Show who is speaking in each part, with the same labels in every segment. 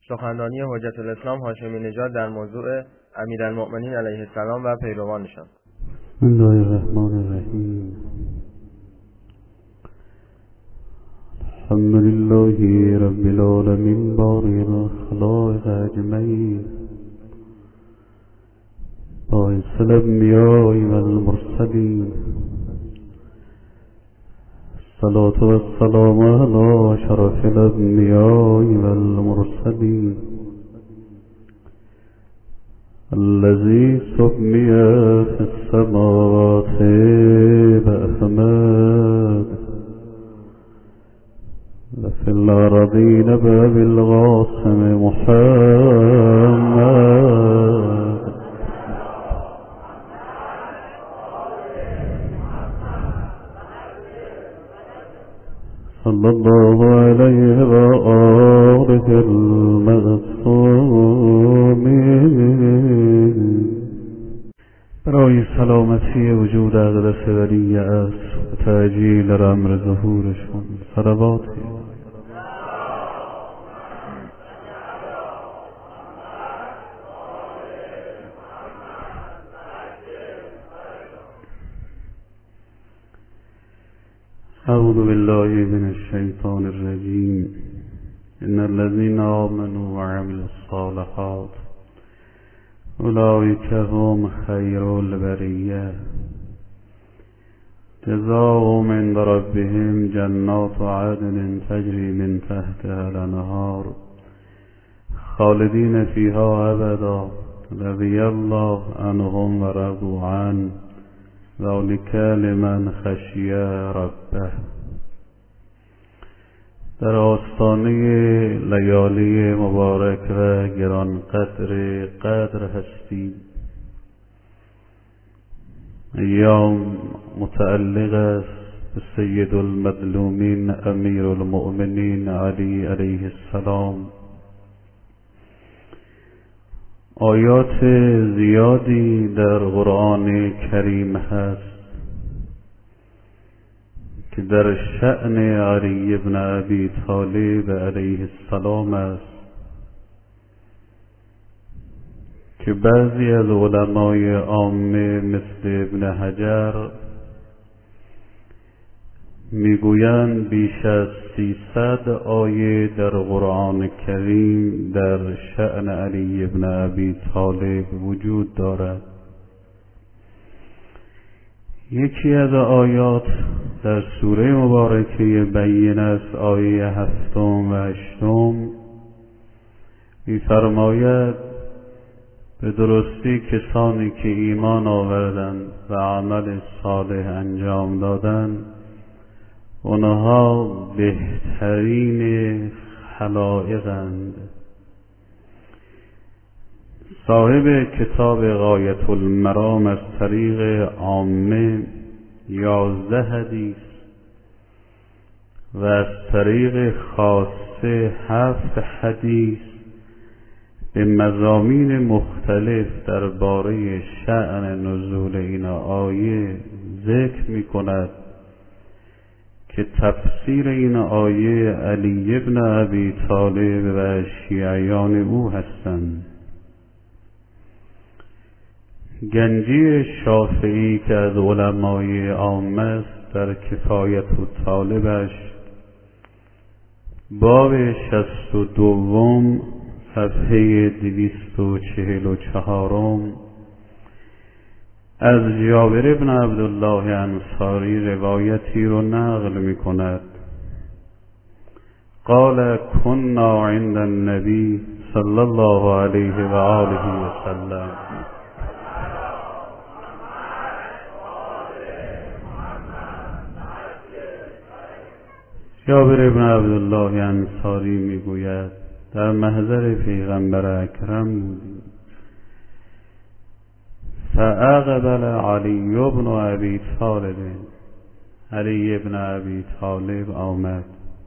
Speaker 1: سخنرانی حجت الاسلام هاشمی نژاد در موضوع امیرالمؤمنین علیه السلام و پیروانشان.
Speaker 2: بسم الله الرحمن الرحیم. الحمد لله رب العالمین باری الخلائق اجمعین باعث الانبیاء والمرسلین الصلاة والسلام على شرف الانبیاء والمرسلین الذي سمي في السماوات بأحمد وفي الأرضين بالقاسم محمد صلى الله عليه وآله المعصومين. برای سلامتی وجود اقدس ولی عصر و تعجیل امر ظهورشون صلوات اعوذ بالله من الشیطان الرجیم. ان الذين آمنوا وعملوا الصالحات اولئک هم خیر البریه جزاؤهم عند ربهم جنات عدن تجری من تحتها الانهار خالدین فیها ابدا رضی الله عنهم و رضوا عنه ذلک لمن خشی ربه. در آستانه لیالی مبارک و گران قدر هستیم. ایام متعلق است به سید المظلومین امیر المؤمنین علی علیه السلام. آیات زیادی در قرآن کریم هست که در شأن علی ابن ابی طالب علیه السلام است که بعضی از علمای عامه مثل ابن حجر میگویند بیش از 300 آیه در قرآن کریم در شأن علی ابن ابی طالب وجود دارد. یکی از آیات در سوره مبارکه بینه است، آیه 7 و 8 می‌فرماید به درستی کسانی که ایمان آوردند و عمل صالح انجام دادند اونها بهترین خلائقند. صاحب کتاب غایة المرام از طریق عامه 11 حدیث و از طریق خاصه 7 حدیث به مضامین مختلف درباره شأن نزول این آیه ذکر می کند که تفسیر این آیه علی ابن ابی طالب و شیعیان او هستند. گنجی شافعی که از علمای عامه است در کفایت الطالبش باب 62 صفحه 244 از جابر بن عبدالله انصاری روایتی رو نقل می کند. قال كنا عند النبی صلی الله علیه و آله و سلم. جابر بن عبدالله انصاری می گوید در محضر پیغمبر اکرم بودیم. فاقبل علی بن ابی طالب، علی ابن ابی طالب آمد.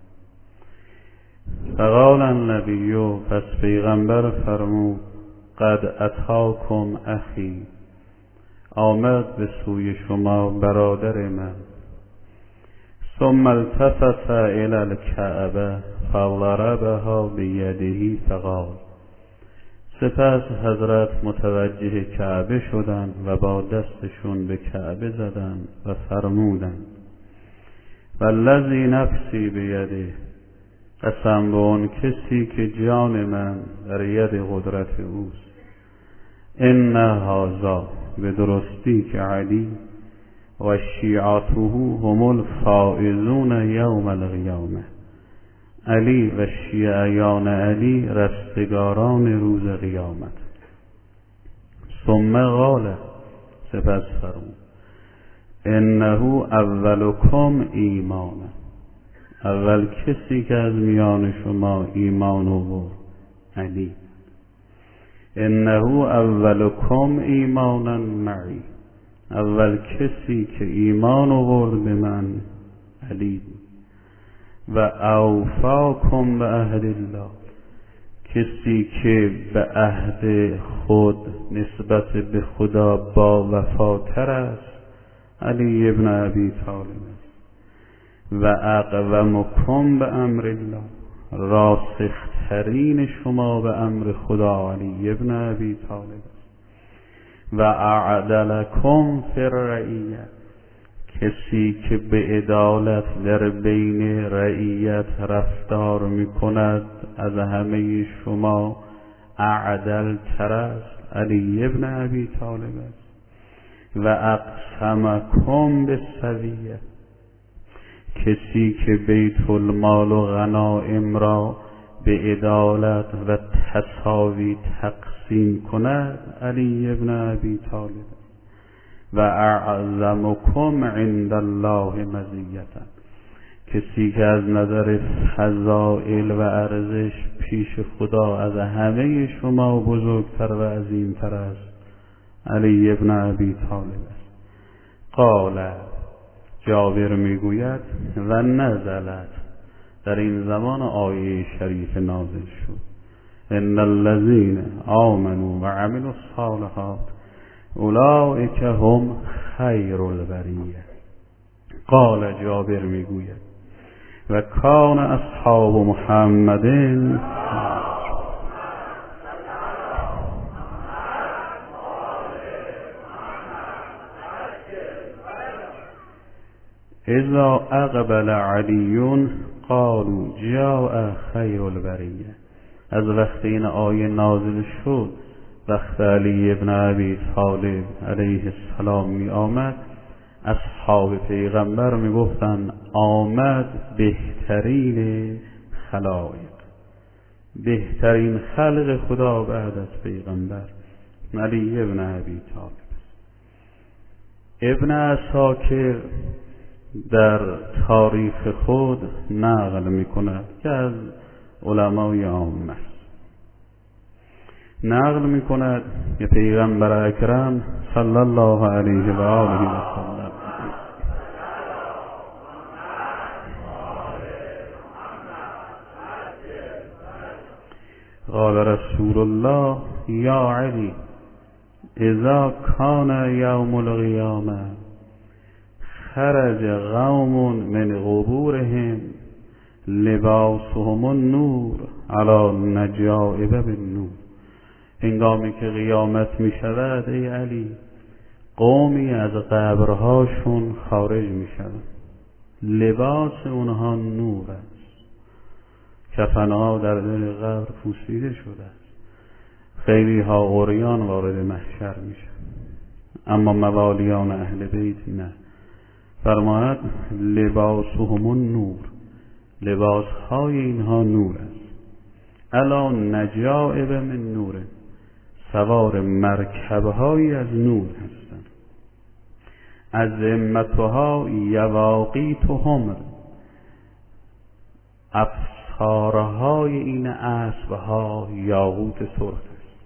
Speaker 2: فقال النبی، پس پیغمبر فرمود قد اتاکم اخی، آمد به سوی شما برادر من. ثم التفت الى الكعبه فضربها بیده فقال. سپس حضرت متوجه کعبه شدند و با دستشون به کعبه زدند و فرمودند والذی نفسی بیده، قسم به اون کسی که جان من در ید قدرت اوست، ان هذا، به درستی که علی و شیعته هم الفائزون یوم القیامه، علی و شیعیان علی رستگاران روز قیامت. ثم قال، سپس فرمود انه اولکم ایمانا، اول کسی که از میان شما ایمان آورد علی. انه اولکم ایمانا معی، اول کسی که ایمان آورد به من علی. و اوفاکم به عهد الله، کسی که به عهد خود نسبت به خدا با وفاتر است علی ابن ابی طالب است. و اقومکم به امر الله، راسخترین شما به امر خدا علی ابن ابی طالب است. و اعدلکم فی الرعیه، کسی که به عدالت در بین رعیت رفتار میکند از همه شما اعدل تر است علی ابن ابی طالب است. و اقسمکم بالسویه، کسی که بیت المال و غنائم را به عدالت و تساوی تقسیم کند علی ابن ابی طالب است. و اعظمکم عند الله مزیتا، کسی که از نظر فضائل و ارزش پیش خدا از همه شما بزرگتر و عظیمتر است علی ابن ابی طالب است. قال، جابر میگوید و نزلت، در این زمان آیه شریف نازل شد ان الذین آمنوا و عملوا الصالحات اولئک هم خیر البریه. قال، جابر میگوید و کان اصحاب محمد، اذا اقبل علی قالوا جاء خیر البریه. از وقت این آیه نازل شد، وقت علی ابن ابی طالب علیه السلام می آمد، اصحاب پیغمبر می گفتن آمد بهترین خلایق، بهترین خلق خدا بعد از پیغمبر علی ابن ابی طالب. ابن عساکر در تاریخ خود نقل می کند که از علمای عامه است، نقل می کند که پیغمبر اکرم صلی الله علیه و آله و سلم قال رسول الله یا علی اذا کان یوم القیامه خرج قوم من قبورهم لباسهم النور علی نجائب بالنور. هنگامی که قیامت می شود ای علی، قومی از قبرهاشون خارج می شود، لباس اونها نور است، کفنها در دل قبر پوسیده شده است، خیلی ها عریان وارد محشر می شود، اما موالیان اهل بیت نه. فرماید لباسهم النور، لباس های اینها نور است. علی نجائب من نور، سوار مرکبهایی از نور هستند. از ذمتها یواقیت حمر، افسارهای این اسبها یاقوت سرخ است.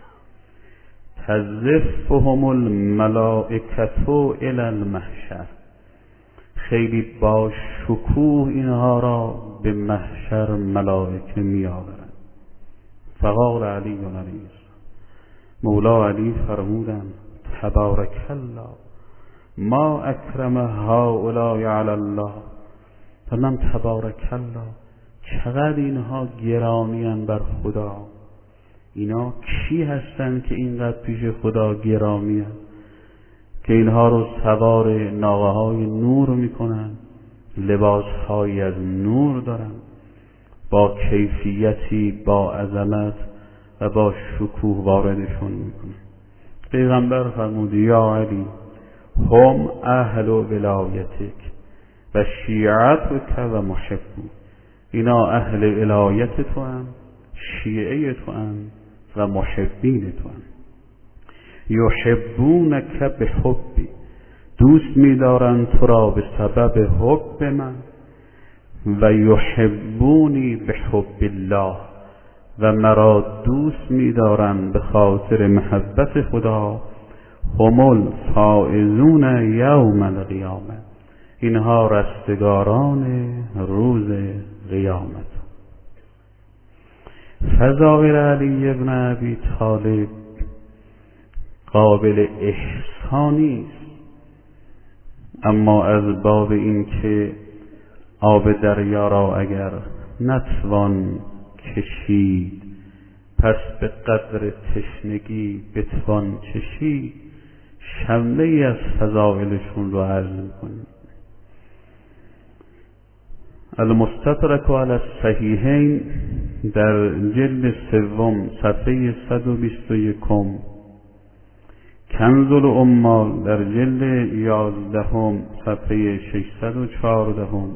Speaker 2: تزفهم الملائکة الی المحشر، خیلی با شکوه اینها را به محشر ملائکه می آورند. فقال علی علیه السلام، مولا علی فرمودند تبارک الله ما اکرم هؤلاء علی الله. فرمودند تبارک الله، چقدر اینها گرانیان بر خدا. اینا کی هستن که اینقدر پیش خدا گرامی هستن که اینها رو سوار ناقه های نور میکنن، لباس های از نور دارن، با کیفیتی، با عظمت و با شکوه واردشون میکنن. پیغمبر فرمود یا علی هم اهل ولایتک و شیعتک و محبون. اینا اهل ولایت تو هم، شیعه تو هم و محبین تو هم. یحبونک بحبی، دوست می‌دارن تو را به سبب حب من، و یحبونی بحب الله، و مرا دوست می‌دارن به خاطر محبت خدا. هم الفائزون یوم القیامه، اینها رستگاران روز قیامت. فضائل علی ابن ابی طالب قابل احسانی است، اما از باب این که آب دریا را اگر نتوان کشید، پس به قدر تشنگی بتوان چشید. شمله ای از فضائلشون رو عرض می‌کنیم. المستدرک علی الصحیحین در جلد سوم صفحه 121، کنز العمال در جلد 11 صفحه 614،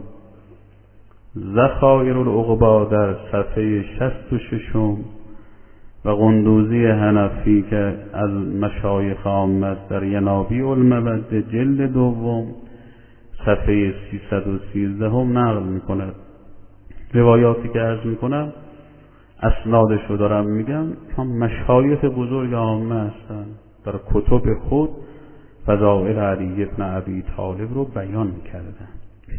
Speaker 2: ذخایر العقبا در صفحه 66 و قندوزی حنفی که از مشایخ آمد در ینابیع الموده جلد 2 صفحه 313 نقل میکند. روایاتی که عرض میکنم اسنادش رو دارم میگم، هم مشایخ بزرگ عامه هستن در کتب خود فضائل علی ابن ابی طالب رو بیان کردن.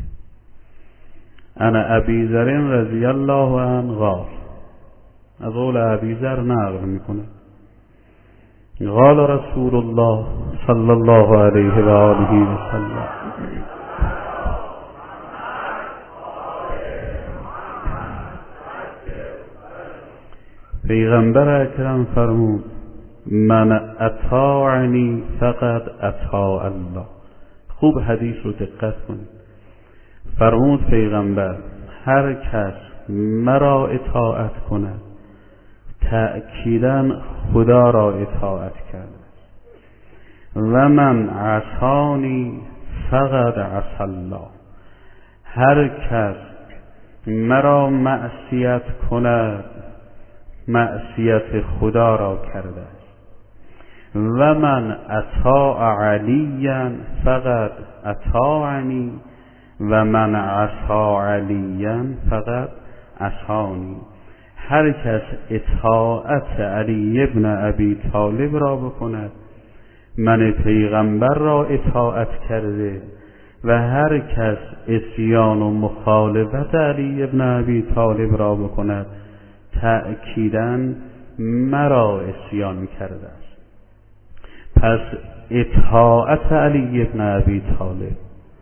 Speaker 2: انا ابی ذر رضی الله عنه قال، از قول ابی ذر نقل میکنه، قال رسول الله صلی الله علیه و آله و سلم، پیغمبر اکرم فرمود من اطاعنی فقط اطاع الله. خوب حدیث رو دقت کنید. فرمود پیغمبر هر کس مرا اطاعت کند تأکیداً خدا را اطاعت کرده، و من عصانی فقط عصا الله. هر کس مرا معصیت کند معصیت خدا را کرده است. و من اطاع علیا فقط اطاعنی، و من عصا علیا فقط عصانی. هر کس اطاعت علی ابن ابی طالب را بکند من پیغمبر را اطاعت کرده، و هر کس عصیان و مخالفت علی ابن ابی طالب را بکند تأکیداً مرا عصیان کرده است. پس اطاعت علی ابن ابی طالب،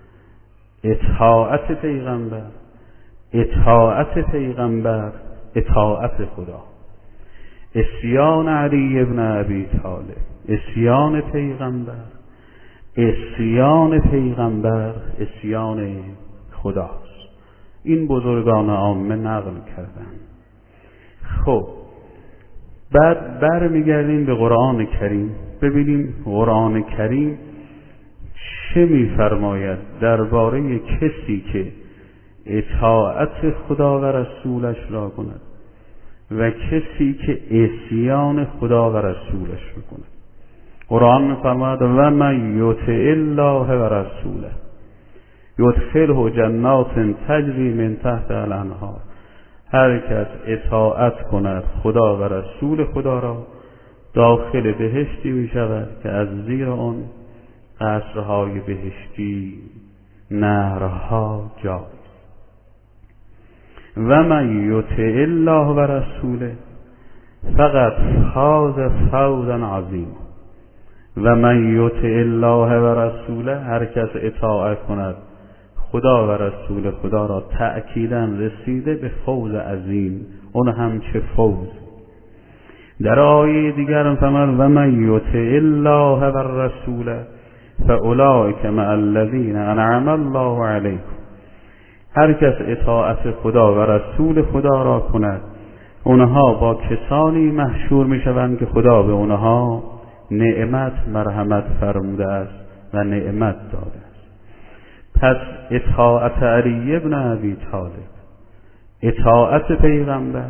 Speaker 2: اطاعت پیغمبر، اطاعت پیغمبر، اطاعت خدا. عصیان علی ابن ابی طالب، عصیان پیغمبر، عصیان پیغمبر، عصیان خداست. این بزرگان عامه نقل کردن. خب بعد برمیگردیم به قرآن کریم، ببینیم قرآن کریم چه میفرماید درباره کسی که اطاعت خدا و رسولش را کند و کسی که عصیان خدا و رسولش را کند. قرآن میفرماید و من یطع الله و رسوله یدخله جنات تجری من تحت الانهار. هر کس اطاعت کند خدا و رسول خدا را داخل بهشتی می شود که از زیر آن قصرهای بهشتی نهرها جاری. و من یطع الله و رسوله فقط فاز فوزا عظیم. و من یطع الله و رسوله، هر کس اطاعت کند خدا و رسول خدا را تأکیداً رسیده به فوز عظیم. اون هم چه فوز؟ در آیه دیگر فرمود و من یطع الله و الرسول فاولئک مع الذین انعم الله علیهم. هر کس اطاعت خدا و رسول خدا را کند، اونها با کسانی محشور می شوند که خدا به اونها نعمت مرحمت فرموده است و نعمت داده است. پس اطاعت علی ابن ابی طالب، اطاعت پیغمبر،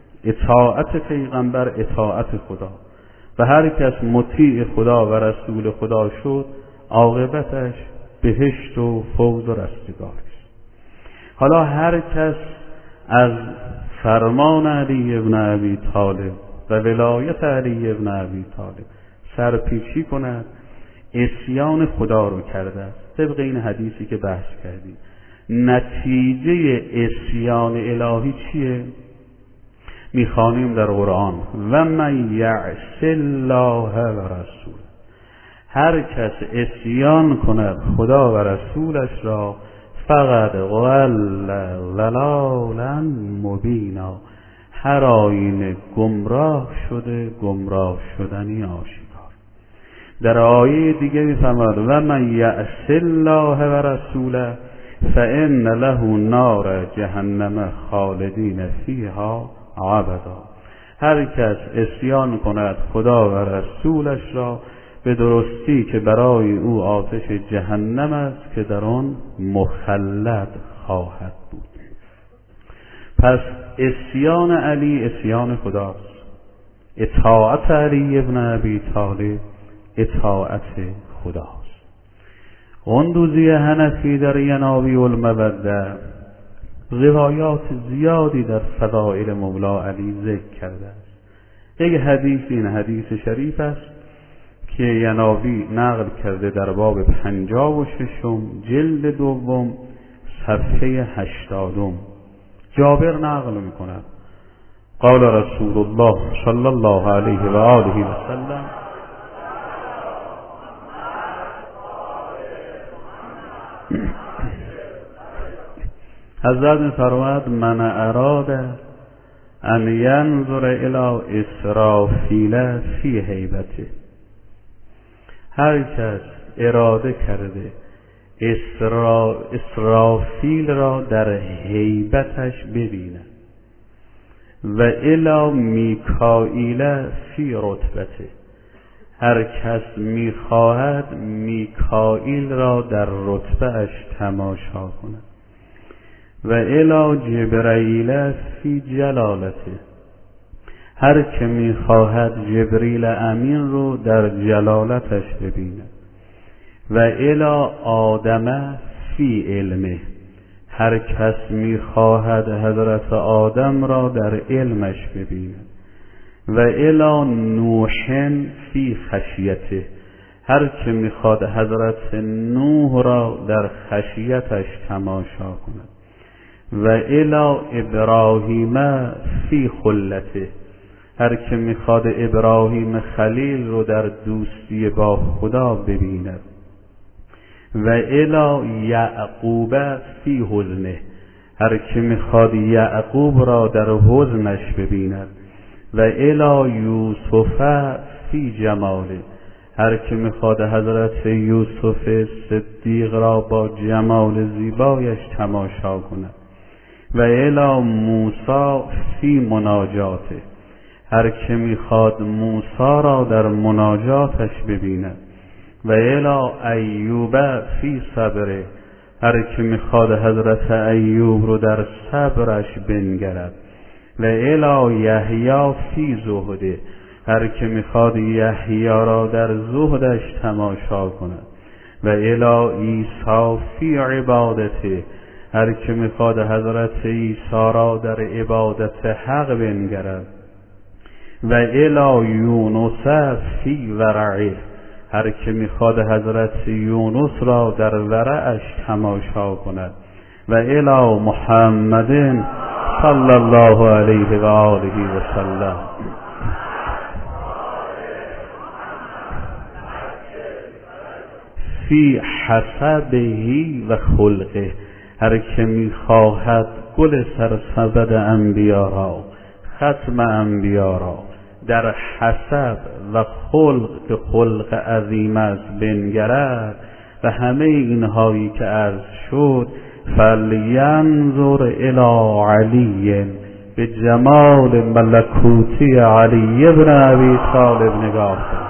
Speaker 2: اطاعت خدا، و هر کس مطیع خدا و رسول خدا شد عاقبتش بهشت و فوز و رستگاری است. حالا هر کس از فرمان علی ابن ابی طالب و ولایت علی ابن ابی طالب سرپیچی کند، عصیان خدا رو کرده است. طبق این حدیثی که بحث کردیم، نتیجه عصیان الهی چیه؟ میخوانیم در قرآن و من یعص الله و رسول. هر کس عصیان کند خدا و رسولش را فقط ضل ضلالا مبینا، هر آینه گمراه شده، گمراه شدنی آشکار. در آیه دیگه میفرماد و من یعص الله و رسوله فان له نار جهنم خالدین فیها ابدا. هر کس عصیان کند خدا و رسولش را، به درستی که برای او آتش جهنم است که در آن مخلد خواهد بود. پس عصیان علی عصیان خداست، اطاعت علی ابن ابی طالب اطاعت خداست. قندوزی حنفی در ینابی الموده روایات زیادی در فضائل مولا علی ذکر کرده است. یک حدیث، این حدیث شریف است که ینابی نقل کرده در باب 56 جلد 2 صفحه 80. جابر نقل می‌کند قال رسول الله صلی الله علیه و آله و سلم حضرت می‌فرماید من اراد ان ینظر الی اسرافیل فی هیبته. هر کس اراده کرده اسرافیل را در هیبتش ببیند و الی میکائیل فی رتبته، هر کس میخواهد میکائیل را در رتبهش تماشا کند و الی جبرائیل فی جلالته، هر که میخواهد جبریل امین رو در جلالتش ببیند و الی آدم فی علمه، هر کس میخواهد حضرت آدم را در علمش ببیند و الی نوح فی خشیته، هر که میخواد حضرت نوح را در خشیتش تماشا کند و الی ابراهیم فی خلته، هر که میخواد ابراهیم خلیل رو در دوستی با خدا ببیند و الی یعقوب فی حزنه، هر که میخواد یعقوب را در حزنش ببیند و الی یوسف فی جماله، هر که میخواد حضرت یوسف صدیق را با جمال زیبایش تماشا کند و الی موسی فی مناجاته، هر که میخواد موسی را در مناجاتش ببیند و الی ایوب فی صبره، هر که میخواد حضرت ایوب رو در صبرش بنگرد و الی یحیی فی زهده، هر که میخواد یحیی را در زهدش تماشا کند و الی عیسی فی عبادته، هر که میخواد حضرت عیسی را در عبادت حق بنگرد و الی یونس فی ورعه، هر که میخواد حضرت یونس را در ورعش تماشا کند و الی محمد صلی الله علیه و آله و سلم فی حسبه و خلقه، هر که میخواهد گل سرسبد انبیا را، ختم انبیا را در حسب و خلق که خلق عظیم است بنگرد و همه اینهایی که عرض شد، فلینظر الی علی، به جمال ملکوتی علی ابن ابی طالب نگاه کن.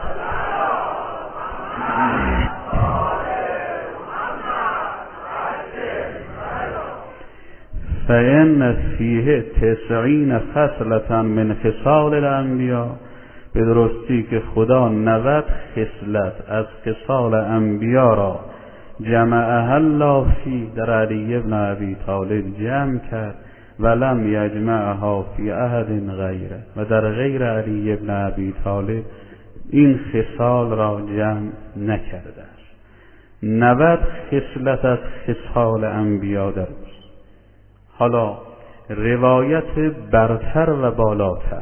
Speaker 2: فإن فیه 90 خصلة من خصال الانبیا، به درستی که خدا 90 خصلت از خصال انبیا را جمعها الله فی، در علی ابن ابی طالب جمع کرد، ولم یجمعها فی احد غیره، و در غیر علی ابن ابی طالب این خصال را جمع نکرده است. 90 خصلت از خصال انبیا در است. حالا روایت برتر و بالاتر،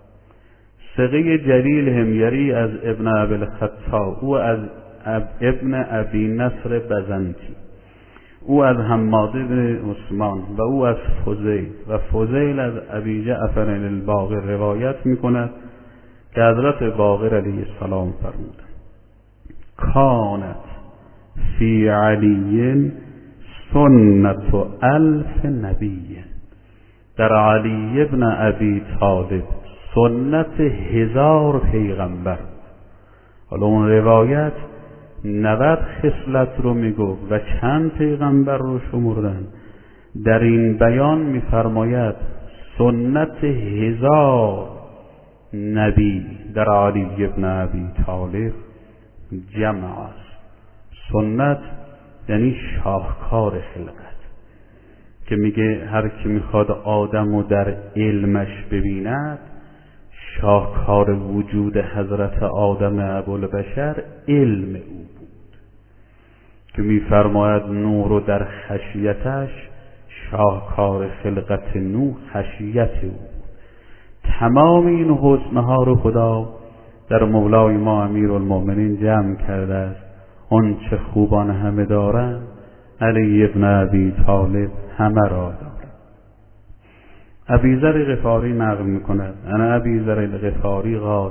Speaker 2: ثقه جلیل حمیری از ابن ابی الخطاب، او از ابن ابی نصر بزنتی، او از حماد بن عثمان و او از فضیل، و فضیل از ابی جعفر الباقر روایت می کند که حضرت باقر علیه السلام فرمودند: کانت فی علی سنت 1000 نبی، در علی ابن ابی طالب سنت 1000 پیغمبر. حالا اون روایت 90 خصلت رو میگفت و چند پیغمبر رو شمردن. در این بیان میفرماید سنت 1000 نبی در علی ابن ابی طالب جمع است. سنت یعنی شاهکار خلقت، که میگه هر کی میخواد آدم رو در علمش ببیند، شاهکار وجود حضرت آدم ابوالبشر علم او بود، که میفرماید نور رو در خشیتش، شاهکار خلقت نور خشیت او بود. تمام این حسنها رو خدا در مولای ما امیرالمؤمنین جمع کرده است. اون چه خوبان همه دارن، علی ابن ابی طالب همه را دارد. ابی ذر غفاری نقل میکند: انا ابی ذر الغفاری قال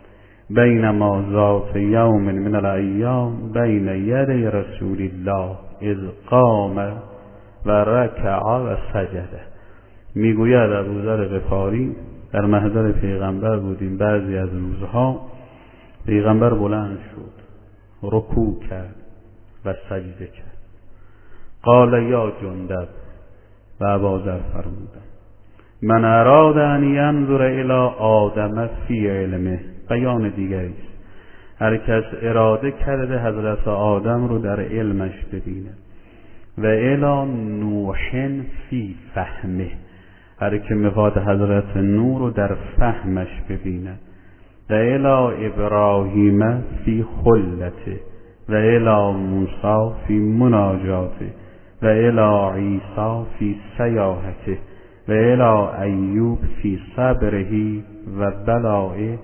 Speaker 2: بینما ذات یوم من الایام بین یدی رسول الله اذ قام و رکع و سجد. میگوید ابو ذر غفاری در محضر پیغمبر بودیم، بعضی از روزها پیغمبر بلند شد، رکوع کرد و سجده کرد. قال یا جندب، و ابوذر فرمودند: من اراد ان ینظر الی آدم فی علمه. بیان دیگری است، هر کس اراده کرده حضرت آدم رو در علمش ببینه. و الی نوح فی فهمه، هر که میخواد حضرت نوح رو در فهمش ببینه. و الی ابراهیم فی خلته، و الی موسی فی مناجاته، و الی عیسی فی سیاحته، و الی ایوب فی صبره و بلائه،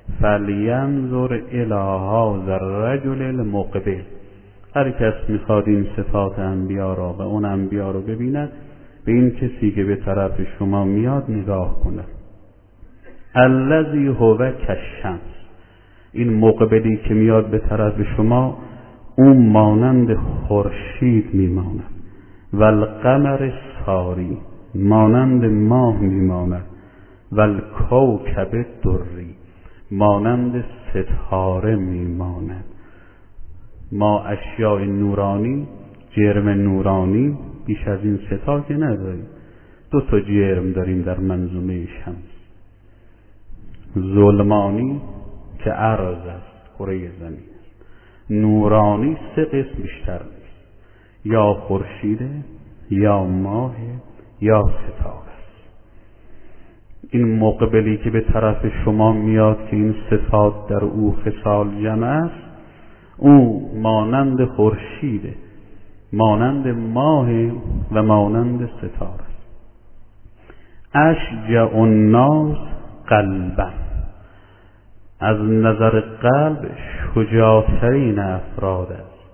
Speaker 2: فلینظر الی هذا الرجل المقبل. هر کس میخواد این صفات انبیا را و اون انبیا رو ببیند، به این کسی که به طرف شما میاد نگاه کند. الذی هو کالشمس، این مقبلی که میاد به طرف شما، اون مانند خورشید میماند. و القمر ساری، مانند ماه میماند. و الکوکب دری، مانند ستاره میماند. ما اشیاء نورانی، جرم نورانی بیش از این ستا که نداریم. 2 جرم داریم در منظومه شمس: ظلمانی که عرض است، کره زمین است. نورانی 3 قسم بیشتر نیست، یا خورشیده، یا ماه، یا ستاره است. این مقبلی که به طرف شما میاد که این صفات در او خصال جمع است، او مانند خورشیده، مانند ماه و مانند ستاره است. اشجع الناس قلبا، از نظر قلب شجاعترین افراد است.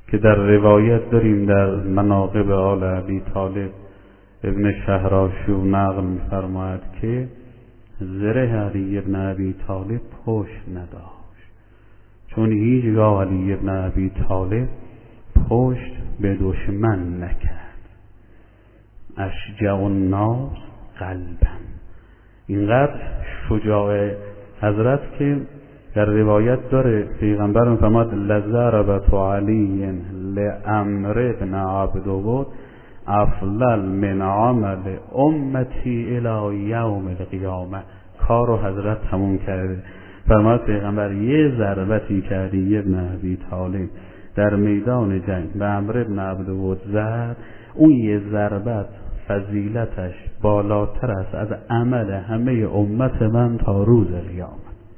Speaker 2: که در روایت داریم در مناقب آل ابی طالب ابن شهراشو نقل می‌فرماید که زره علی ابن ابی طالب پشت نداشت، چون هیچگاه علی ابن ابی طالب پشت به دشمن نکرد. اشجع الناس قلبا، اینقدر شجاع حضرت که در روایت داره پیغمبر می‌فرماد لضربت علی لعمرو بن عبدود افضل من عمل امتی الی یوم القیامه. کارو حضرت تموم کرده. فرماد پیغمبر یه ضربتی کردی ابن ابی طالب در میدان جنگ به عمرو بن عبدود زد، اون یه ضربت فضیلتش بالاتر است از عمل همه امت من تا روز قیامت.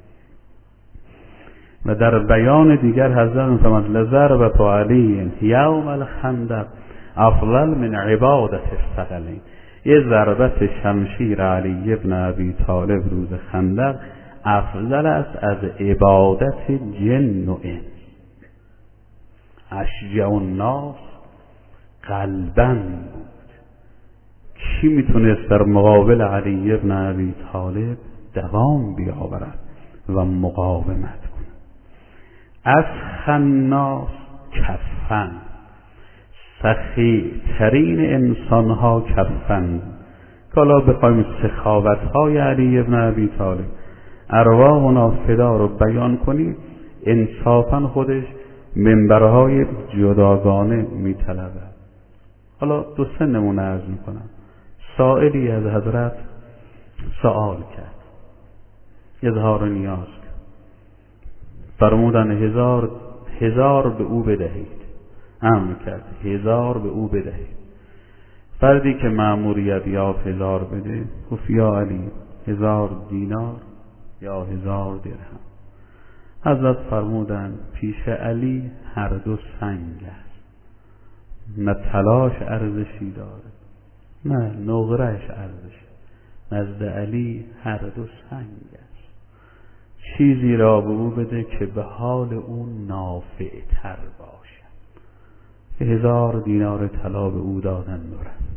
Speaker 2: و در بیان دیگر حضرت می‌فرماید لضربت علی یوم الخندق افضل من عبادت الثقلین. یه ضربت شمشیر علی ابن ابی طالب روز خندق افضل است از عبادت جن و انس. اشجع الناس قلبا بود. کی میتونست در مقابل علی ابن ابی طالب دوام بیاورد و مقاومت کند؟ از الناس کفن، سخی ترین انسان ها کفن. حالا بخوایم سخاوت های علی ابن ابی طالب ارواحنا فدا رو بیان کنیم، انصافا خودش منبرهای جداگانه میطلبه. حالا دو سه نمونه عرض میکنم. سائلی از حضرت سوال کرد، اظهار نیاز کرد، فرمودن هزار به او بدهید. امر کرد 1000 به او بدهید. فردی که مأموریت یافت 1000 بده، گفت یا علی 1000 دینار یا 1000 درهم. حضرت فرمودن پیش علی هر دو سنگ است، نه طلاش ارزشی داره نه نقرهش ارزش. نزد علی هر دو سنگ است. چیزی را به او بده که به حال او نافع تر باشه. 1000 دینار طلا به او دادن دارد.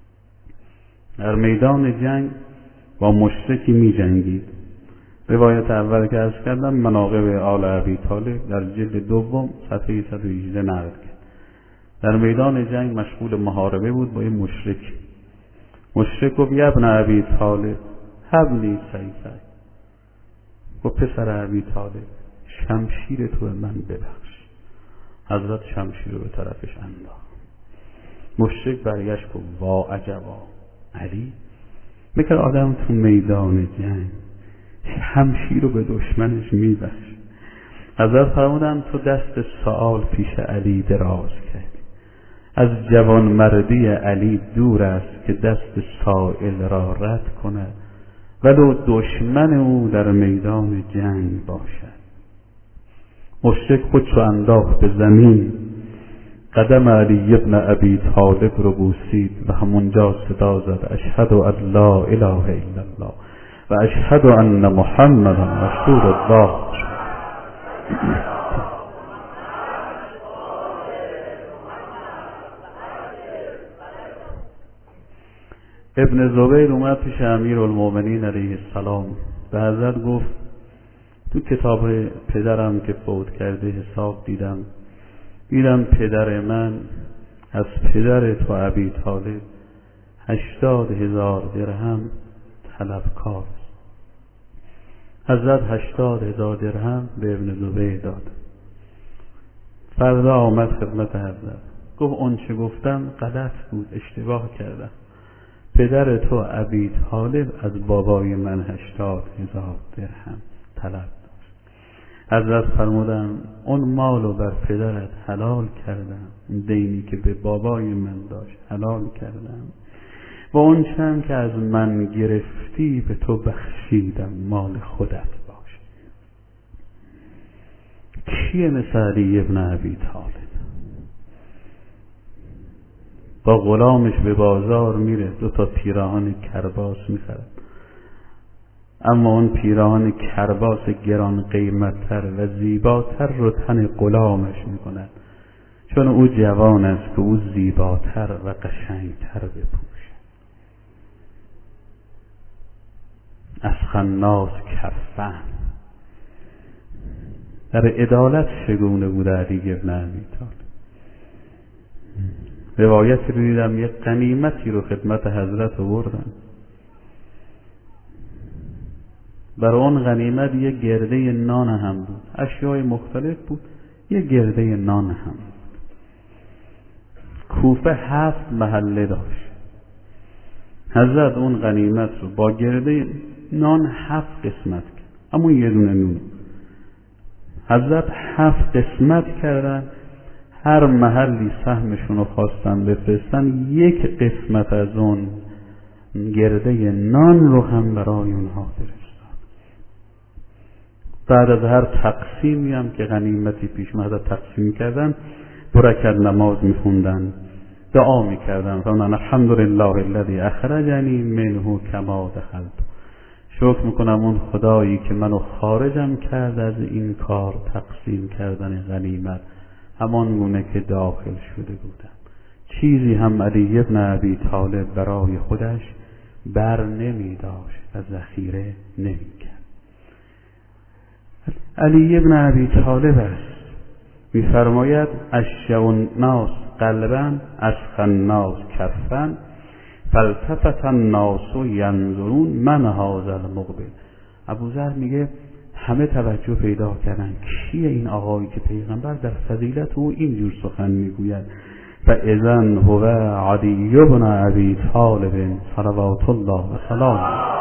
Speaker 2: در میدان جنگ با مشرکی می جنگید. روایت اول که عرض کردم مناقب آل ابی طالب در جلد دوم صفحه 118 نقل کرد. در میدان جنگ مشغول محاربه بود با یه مشرک گفت یا ابن ابی طالب حبلی سیفک. گفت پسر ابی طالب شمشیر تو من ببخش. حضرت شمشیر رو به طرفش انداخت. مشرک برگشت گفت وا عجبا علی میگه آدم تو میدان جنگ شمشیر رو به دشمنش میبخش. حضرت فرمودن تو دست سوال پیش علی دراز کرد. از جوان مردی علی دور است که دست سائل را رد کند ولو دشمن او در میدان جنگ باشد. مشرک خودشو انداخت به زمین، قدم علی ابن ابی طالب رو بوسید و همونجا صدا زد اشهد ان لا اله الا الله و اشهد ان محمدا رسول الله. ابن زبیر اومد پیش امیرالمومنین علیه السلام به حضرت گفت تو کتاب پدرم که فوت کرده حساب دیدم پدر من از پدر تو ابی طالب 80,000 درهم طلبکار. حضرت 80,000 درهم به ابن زبیر داد. فردا آمد خدمت حضرت گفت اون چه گفتم غلط بود، اشتباه کردم. پدر تو ابی طالب از بابای من 80,000 درهم طلب داشت. حضرت فرمودن اون مالو بر پدرت حلال کردم، دینی که به بابای من داشت حلال کردم و اون چند که از من گرفتی به تو بخشیدم، مال خودت باشه. کیه مثل علی ابن ابی طالب؟ با غلامش به بازار میره 2 پیراهن کرباس میخره، اما اون پیراهن کرباس گران قیمتتر و زیباتر رو تن غلامش میکنن، چون او جوان است که او زیباتر و قشنگتر بپوشد. از خناس کفن. در عدالت چگونه بوده علی بن ابی طالب؟ روایتی رو دیدم یک غنیمتی رو خدمت حضرت آوردن، برای اون غنیمت یک گرده نان هم بود، اشیای مختلف بود، یک گرده نان هم بود. کوفه 7 محله داشت. حضرت اون غنیمت رو با گرده نان 7 قسمت کرد، اما یه دونه نون حضرت 7 قسمت کردن. هر محلی سهمشون رو خواستن بفرستن، یک قسمت از اون گرده نان رو هم برای اونها فرستاد. بعد از هر تقسیمی هم که غنیمتی پیش اومد تقسیم کردن، 2 رکعت نماز میخوندن، دعا میکردن، فرمودن الحمدلله الذی اخرجنی منه کما دخلت. شکر میکنم اون خدایی که منو خارجم کرد از این کار تقسیم کردن غنیمت، همان گونه که داخل شده بودم. چیزی هم علی بن ابی طالب برای خودش بر نمی داشت و ذخیره نمی کرد. علی بن ابی طالب است می‌فرماید اشجع الناس قلبا اسخی الناس کفا فالتفت الناس ینظرون من هذا المقبل. ابوذر میگه همه توجه پیدا کردن کیه این آقایی که پیغمبر در فضیلت او اینجور سخن میگوید. فاذن هو علی بن ابی طالب صلوات الله و سلامه.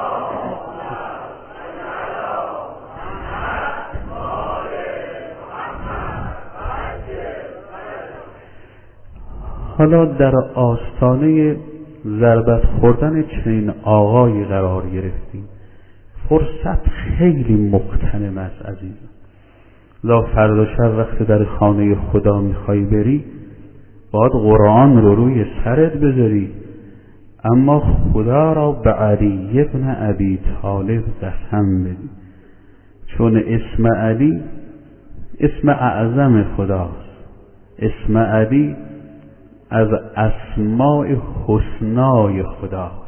Speaker 2: حالا در آستانه ضربت خوردن چنین آقایی قرار گرفتیم. فرصت خیلی مغتنم است عزیزان. لا فردا شب وقت در خانه خدا میخوای بری باید قرآن رو روی سرت بذاری، اما خدا را به علی بن ابی طالب قسم بدی، چون اسم علی اسم اعظم خداست. اسم علی از اسماء حسنای خداست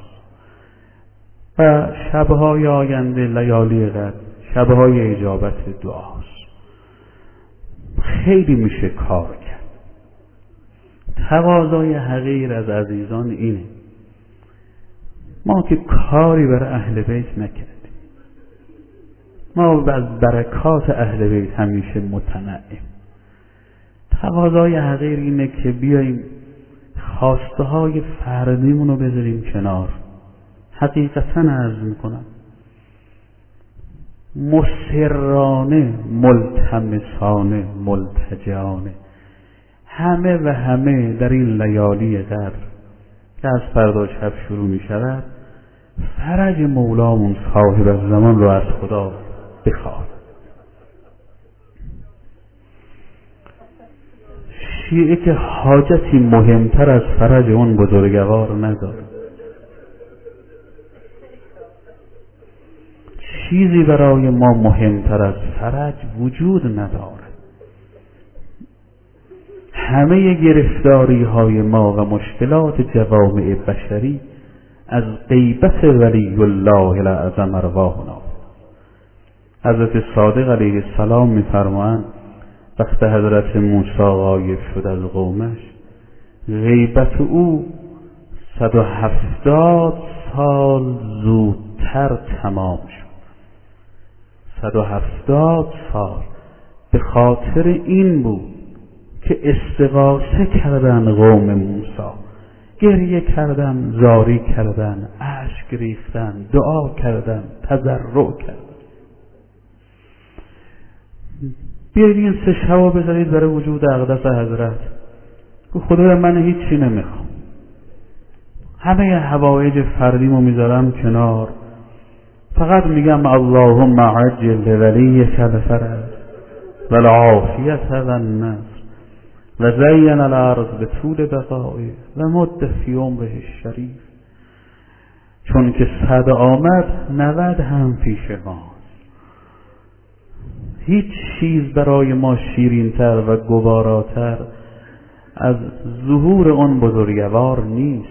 Speaker 2: و شبهای آینده لیالی قدر شبهای اجابت دعاست. خیلی میشه کار کرد. تقاضای حقیر از عزیزان اینه، ما که کاری برای اهل بیت نکردیم، ما از برکات اهل بیت همیشه متنعم. تقاضای حقیر اینه که بیاییم خواسته های فردیمون رو بذاریم کنار. حقیقتا عرض میکنم مصرانه، ملتمسانه، ملتجانه، همه و همه در این لیالی قدر که از فردا شب شروع می شود فرج مولامون صاحب الزمان رو از خدا بخواد. شیعه که حاجتی مهمتر از فرج اون بزرگوار نداره. چیزی برای ما مهمتر از فرج وجود نداره. همه گرفتاری های ما و مشکلات جوامع بشری از غیبت ولی الله الاعظم ارواحنا. حضرت صادق علیه السلام می‌فرمایند وقت حضرت موسی غایب شد از قومش، غیبت او 170 سال زودتر تمام شد. 170 سال به خاطر این بود که استغاثه کردن قوم موسی، گریه کردن، زاری کردن، اشک ریختن، دعا کردن، تضرع کردن. بیایید این 3 شبا بذارید برای وجود اقدس حضرت. خدای من هیچی نمیخوام، همه حوایج فردیمو میذارم کنار، فقط میگم اللهم عجل لولیک الفرج والعافیة والنصر و زین الارض به طول بقائه و مد فی عمره الشریف. چون که 100 آمد 90 هم پیش ماست. هیچ چیز برای ما شیرینتر و گواراتر از ظهور اون بزرگوار نیست.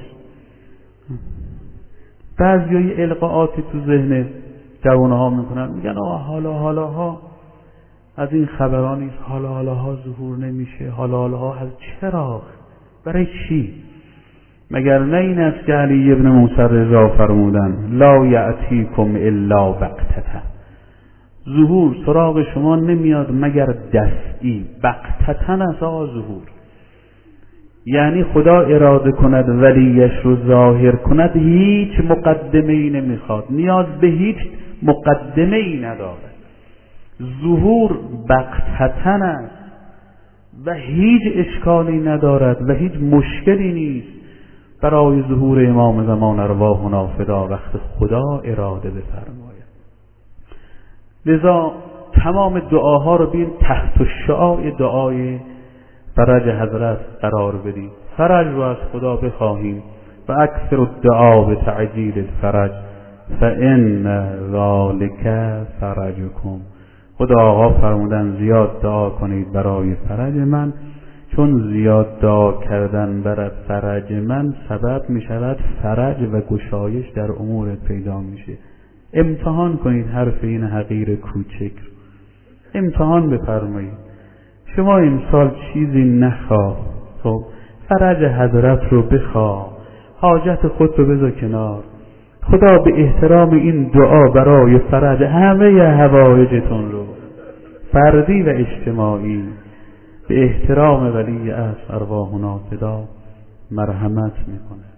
Speaker 2: بعضی القاءاتی تو ذهن جوانها میکنن، میگن آقا حالا از این خبران نیست، حالا ظهور نمیشه، حالا از چرا؟ برای چی؟ مگر نه این است که علی ابن موسی رضا فرمودن لا یأتیکم الا بغتة، ظهور سراغ شما نمیاد مگر دفعی. بغتة است آقا ظهور، یعنی خدا اراده کند ولیش رو ظاهر کند هیچ مقدمه ای نمیخواد، نیاز به هیچ مقدمه ای نداره. ظهور بغتة است و هیچ اشکالی ندارد و هیچ مشکلی نیست برای ظهور امام زمان ارواحنا فدا وقت خدا اراده بفرماید. لذا تمام دعاها رو بین تحت الشعاع دعای فرج حضرت قرار بدیم، فرج رو از خدا بخواهیم و اکثر الدعا به تعجیل الفرج فان ذلک فرجکم. خدا آقا فرمودن زیاد دعا کنید برای فرج من، چون زیاد دعا کردن برای فرج من سبب می شود فرج و گشایش در امور پیدا میشه. امتحان کنید حرف این حقیر کوچک، امتحان بفرمایید. شما امسال چیزی نخواه، خب فرج حضرت رو بخواه، حاجت خود رو بذار کنار، خدا به احترام این دعا برای فرج همه حوایجتون رو فردی و اجتماعی به احترام ولی از ارواحنا فدا مرحمت میکنه.